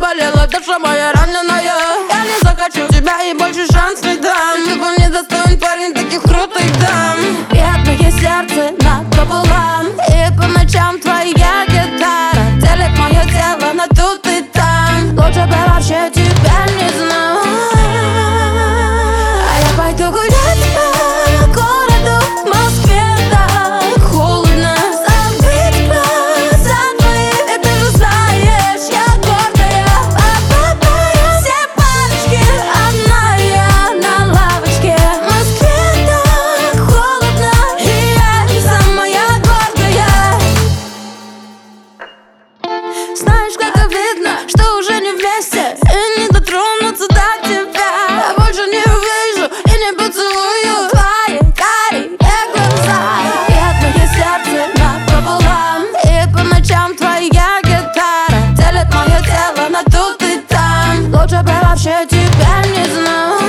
болела душа моя раненая. Я не захочу тебя и больше шанс не дам. Ты был недостоин парень таких крутых дам. Бедное сердце напополам, и по ночам твоя гитара делит мое тело на тут и там. Лучше бы вообще тебя не знал. А я пойду гулять по городу в Москве. Так холодно, забыть глаза твои. И ты же знаешь, я гордая, папа, все парочки, одна я на лавочке. В Москве так холодно, и я не самая гордая. Знаешь, как обидно, что уже не вместе и не дотронуться до тебя. Я больше не увижу и не поцелую твои карие глаза. Бедное сердце напополам, и по ночам твоя гитара делит мое тело на тут и там. Лучше бы вообще тебя не знал.